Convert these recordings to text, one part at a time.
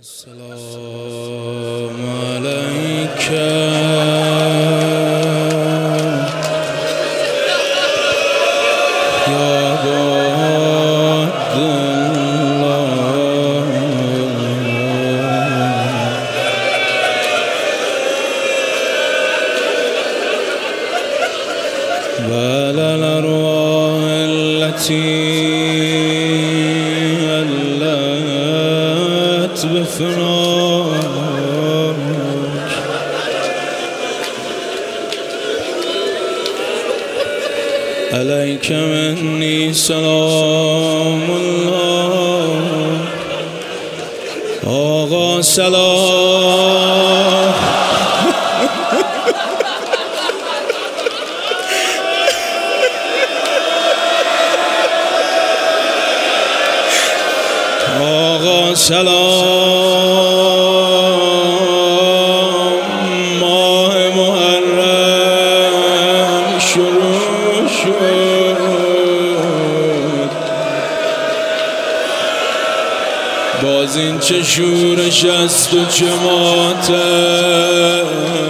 السلام عليك يا عبد الله وعلى الأرواح التي بفراق عليك مني سلام الله آقا سلام آقا سلام ماه محرم شروع شد باز این چه شورش است و چه ماتم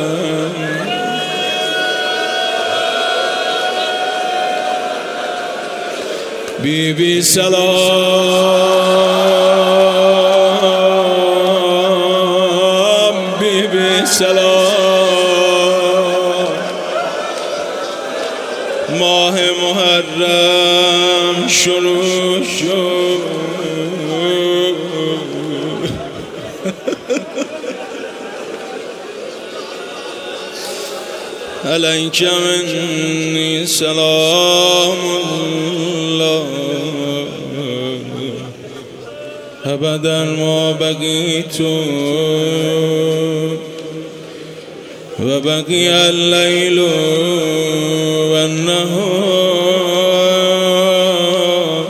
بی بی سلام بی بی سلام ماه محرم شروع شد علیک منی سلام الله ابدا ما بقیت و بقی اللیل و النهار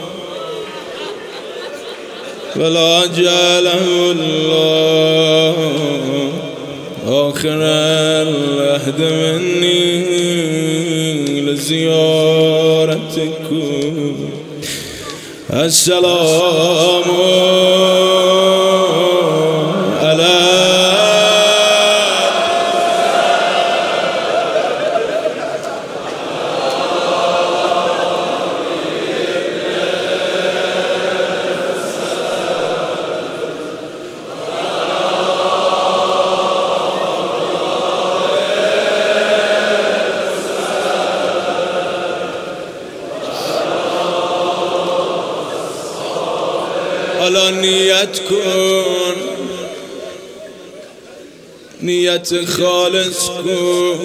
ولا جعله الله آخر العهد مني لزيارتكم السلام على حالا نیت کن نیت خالص کن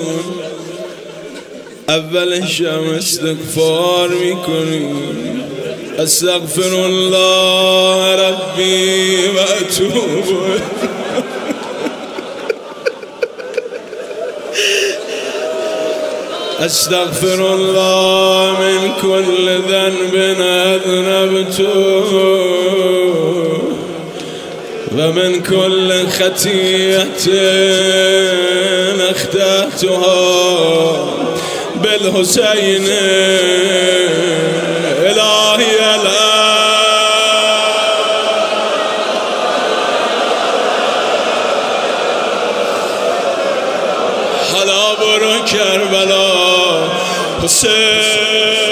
اولش هم استغفار میکنی استغفر الله ربی و اتوب استغفر الله من كل ذنب اذنبته ومن كل خطيئة اخطأتها بالحسين إلهي حالا برو کربلا حسین